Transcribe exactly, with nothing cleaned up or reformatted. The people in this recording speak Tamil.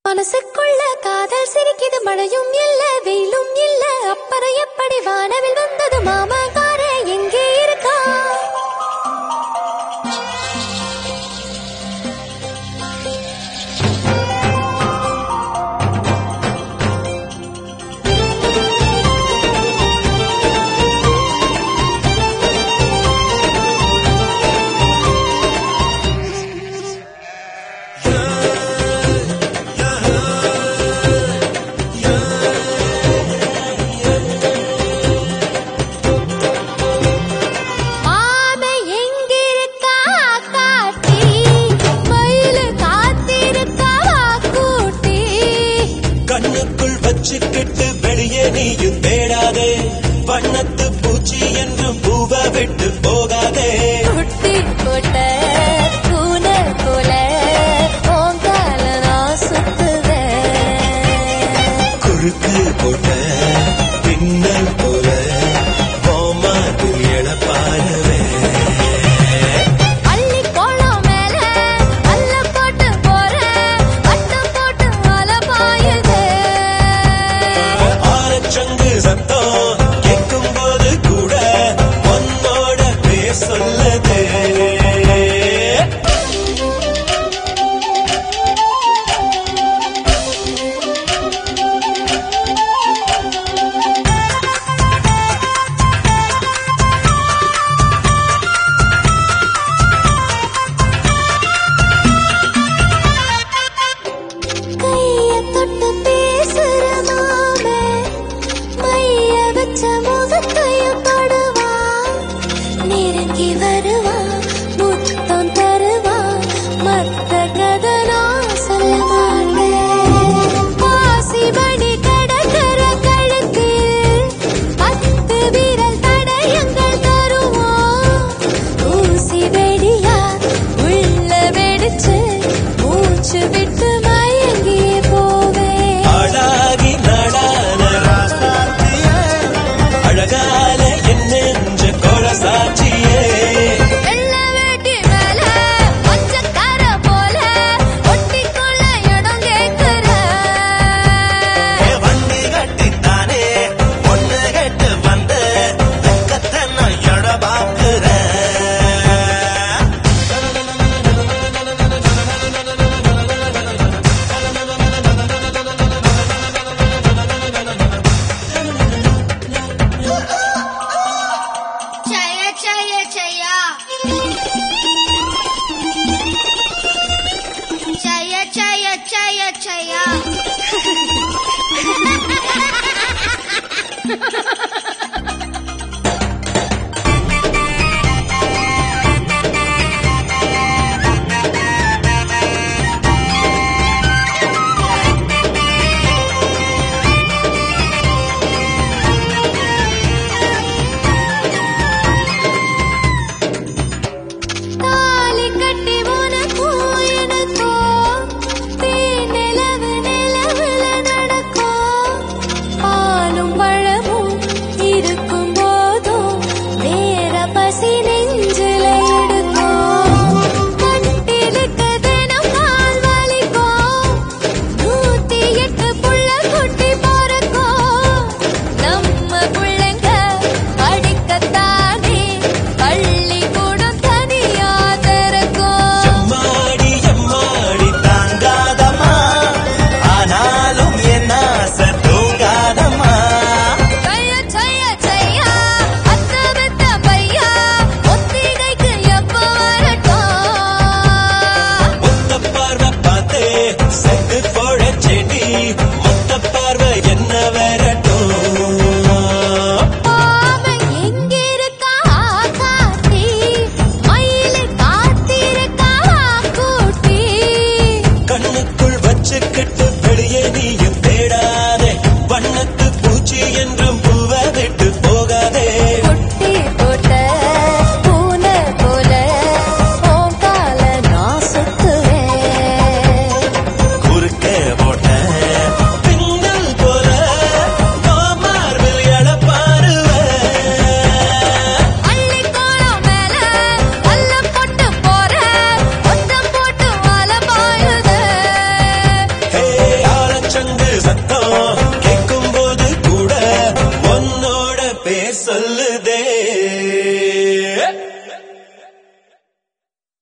மனசுக்குள்ள காதல் சிரிக்குது, மழையும் இல்ல வெயிலும் இல்ல, அப்புறம் எப்படி வானவில் வந்தது மாமாக்காரே எங்கே இருக்கா? வச்சுக்கிட்டு வெளியே நீயும் தேடாதே, வண்ணத்து பூச்சி என்றும் பூவ விட்டு போகாதே. குட்டி போட்ட பூனை போல ஓங்கால நான் சுத்துவேன், குறுக்கு போட்ட பின்னல் போல ஓமாதில் எழப்பாருவே. சத்தம் கேட்கும் போது கூட உன்னோட பேர் சொல்லுதே. கைய தொட்டு பேசுறமா நெருங்கி வருவா, முத்தம் தருவா, மத்த கதை நான் சொல்ல மாட்டேன். பாசிபடி கடற்கர கழுத்தில் பத்து விரல் தடயங்கள் தருவோம். ஊசி வெடியா உள்ள வெடிச்சு மூச்சு விட்டு மயங்கியே போவேன். அழகி நடான ராசாத்தியே, அழகால என்ன சாட்சியே. வெள்ள வேட்டி மேல மஞ்சக்கார போல ஒட்டிக்குள்ள இடம் கேட்கிற வண்டி கட்டித்தானே ஒண்ணு கேட்டு வந்து வெக்கத்தை நான் எட பாக்குறேன். Chaya chaya chaya chaya தாலி கட்டி உனக்கு எனக்கோ நிலவு நிலவுல நடக்கும். பாலும் பழமும் இருக்கும் போதும் வேற பசி நெஞ்சில எடுக்கும். கட்டிலுக்கு தினம் கால் வலிக்கும், நூத்தி எட்டு புள்ள குட்டி பிறக்கும். நம்ம புள்ளைங்க படிக்கத்தானே பள்ளி கூடம் தனியா திறக்கும். எம்மாடி எம்மாடி தாங்காதம்மா, ஆனாலும் என் ஆசை தூங்காதம்மா. சையா சையா சையா அத்த பெத்த பையா ஒத்திகைக்கு எப்ப வரட்டும்? மொத்த பார்வை பார்த்தே செத்து போட செடி, மொத்த பார்வை என்ன வரட்டும். பாவை எங்கிருக்கா காத்தி, மயிலை காத்திருக்கா கூட்டி. கண்ணுக்குள் வச்சுக்கிட்டு வெளியே நீயும் தேடாதே, வண்ணத்து பூச்சி என்றும் பூவ விட்டு போகாதே. குட்டி போட்ட பூனை போல ஓங்கால நான் சுத்துவேன், குறுக்கே சொல்லுதே